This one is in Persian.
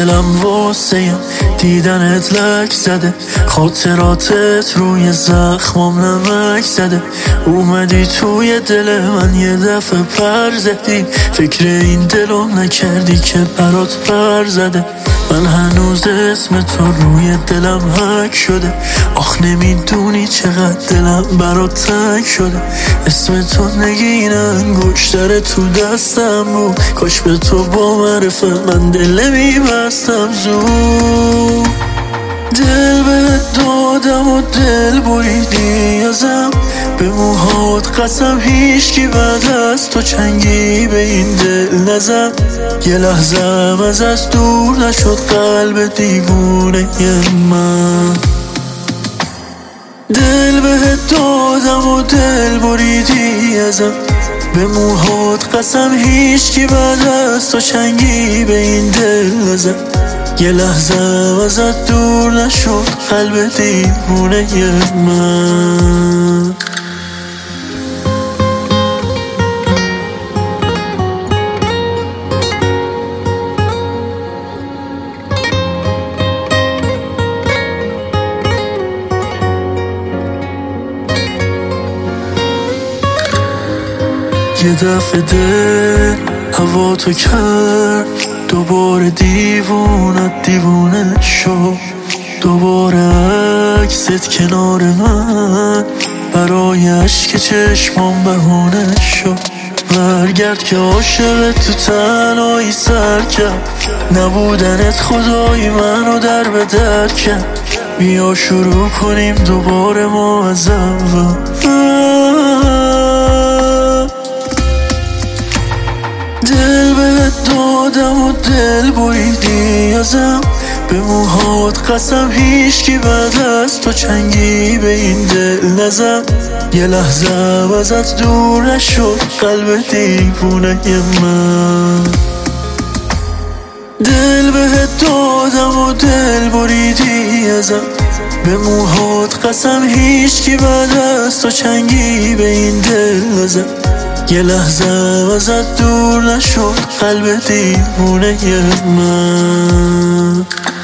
دلم واسه دیدنت لک زده، خاطراتت روی زخمام نمک زده. اومدی توی دل من یه دفعه پر زدی، فکر این دلم نکردی که برات پر زده. من هنوز اسم تو روی دلم حک شده، آخ نمیدونی چقدر دلم برات تنگ شده. اسم تو نگین انگشتر تو دستم بود، کاش به تو با معرفت من دل میبستم زود. دل بهت دادم و دل بریدی ازم، به موهات قسم هیچکی بعد از تو چنگی به این دل نزد. یه لحظه از دور نشد قلب دیوونه من. دل بهت دادم و دل بریدی ازم، به موهات قسم هیچکی بعد از تو چنگی به این دل نزد. یه لحظه ازت دور نشد قلب دیوونه من. یه دفعه دل هوا تو کرد، دوباره دیوونه شد. دوباره عکست کنار من برای عشق چشمام بهونه شد. برگرد که عاشق تو تنهایی سر کرد، نبودنت خدای منو در به در کرد. بیا شروع کنیم دوباره ما از اول. دل بهت دادم و دل بریدی ازم، به موهات قسم هیچکی بعد از تو چنگی به این دل نزد. یه لحظه ازت دور نشد قلب دیوونه من. دل بهت دادم و دل بریدی ازم، به موهات قسم هیچکی بعد از تو چنگی به این دل نزد. یه لحظه ازت دور نشد قلب دیوونه من.